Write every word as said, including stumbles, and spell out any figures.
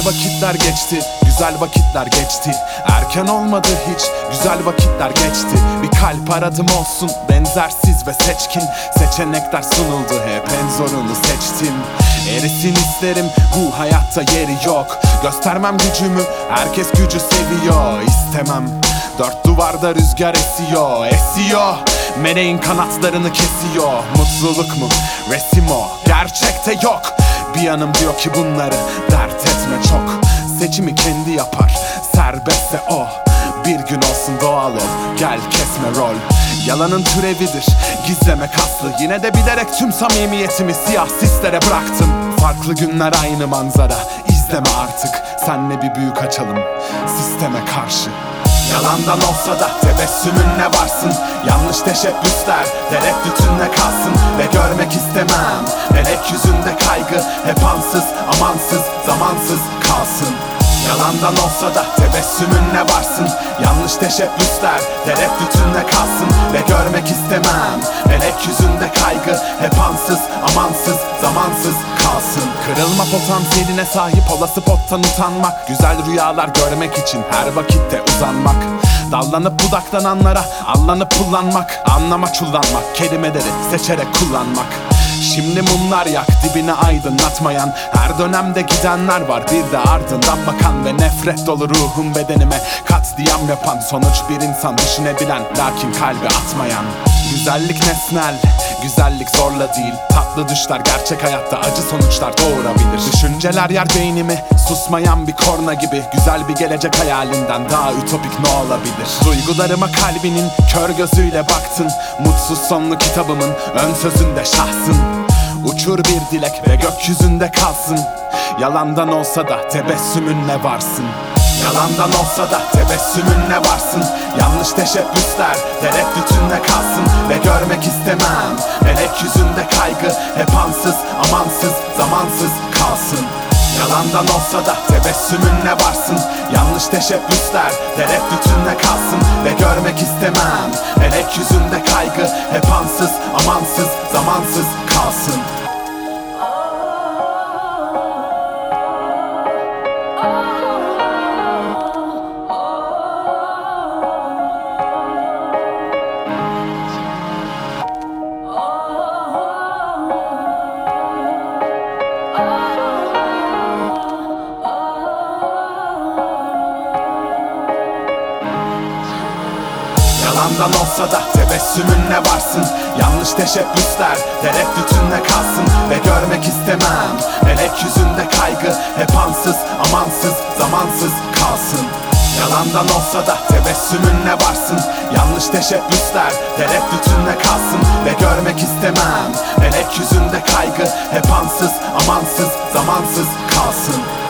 vakitler geçti, güzel vakitler geçti. Erken olmadı hiç, güzel vakitler geçti. Bir kalp aradım olsun, benzersiz ve seçkin. Seçenekler sunuldu, hep en zorunu seçtim. Erisin isterim, bu hayatta yeri yok. Göstermem gücümü, herkes gücü seviyor. İstemem, dört duvarda rüzgar esiyor, esiyor. Meleğin kanatlarını kesiyor. Mutluluk mu? Resim o, gerçekte yok. Bir yanım diyor ki bunları dert etme çok. Seçimi kendi yapar, serbestse o. Bir gün olsun doğal ol, gel kesme rol. Yalanın türevidir, gizleme kaslı. Yine de bilerek tüm samimiyetimi siyah sislere bıraktım. Farklı günler aynı manzara, izleme artık. Senle bir büyük açalım, sisteme karşı. Yalandan olsa da tebessümünle varsın. Yanlış teşebbüsler tereddütünle kalsın. Ve görmek istemem melek yüzünde kaygı. Hep ansız, amansız, zamansız kalsın. Yalandan olsa da tebessümünle varsın. Yanlış teşebbüsler tereddütünle kalsın. Ve görmek istemem melek yüzünde kaygı. Hep ansız, amansız, zamansız kalsın. Kırılma potansiyeline sahip olası pottan utanmak. Güzel rüyalar görmek için her vakitte uzanmak. Dallanıp budaklananlara allanıp kullanmak. Anlama çullanmak, kelimeleri seçerek kullanmak. Şimdi mumlar yak, dibini aydınlatmayan. Her dönemde gidenler var, bir de ardından bakan. Ve nefret dolu ruhum bedenime katliam yapan. Sonuç bir insan düşünebilen, lakin kalbi atmayan. Güzellik nesnel, güzellik zorla değil. Tatlı düşler gerçek hayatta acı sonuçlar doğurabilir. Düşünceler yer beynimi, susmayan bir korna gibi. Güzel bir gelecek hayalinden daha ütopik ne olabilir? Duygularıma kalbinin kör gözüyle baktın. Mutsuz sonlu kitabımın ön sözünde şahsın. Uçur bir dilek ve gökyüzünde kalsın. Yalandan olsa da tebessümünle varsın. Yalandan olsa da tebessümünle varsın. Yanlış teşebbüsler tereddütünle kalsın. Ve görmek istemem melek yüzünde kaygı. Hep ansız, amansız, zamansız kalsın. Yalandan olsa da tebessümünle varsın. Yanlış teşebbüsler tereddütünle kalsın. Ve görmek istemem melek yüzünde kaygı. Hep ansız, amansız, zamansız kalsın. Yalandan olsa da tebessümünle varsın. Yanlış teşebbüsler tereddütünle kalsın. Ve görmek istemem melek yüzünde kaygı. Hep ansız, amansız, zamansız kalsın. Yalandan olsa da tebessümünle varsın. Yanlış teşebbüsler tereddütünle kalsın. Ve görmek istemem melek yüzünde kaygı. Hep ansız, amansız, zamansız kalsın.